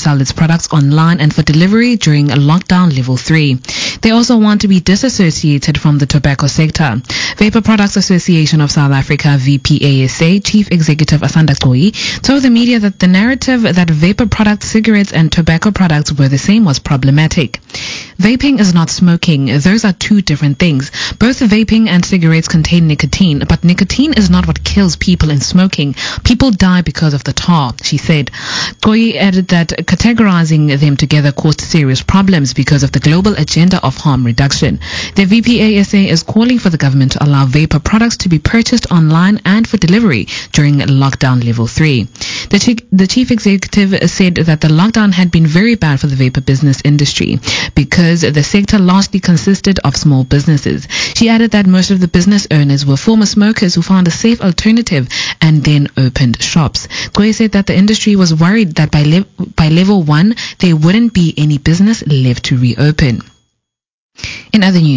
sell its products online and for delivery during lockdown level 3. They also want to be disassociated from the tobacco sector. Vapor Products Association of South Africa, VPASA, Chief Executive Asanda Gqoyi told the media that the narrative that vapor products, cigarettes and tobacco products were the same was problematic. Vaping is not smoking. Those are two different things. Both vaping and cigarettes contain nicotine, but nicotine is not what kills people in smoking. People die because of the tar, she said. Gqoyi added that categorizing them together caused serious problems because of the global agenda of harm reduction. The VPASA is calling for the government to allow vapor products to be purchased online and for delivery during lockdown level 3. The chief executive said that the lockdown had been very bad for the vapor business industry because the sector largely consisted of small businesses. She added that most of the business owners were former smokers who found a safe alternative and then opened shops. Gqoyi said that the industry was worried that by level 1 there wouldn't be any business left to reopen. In other news,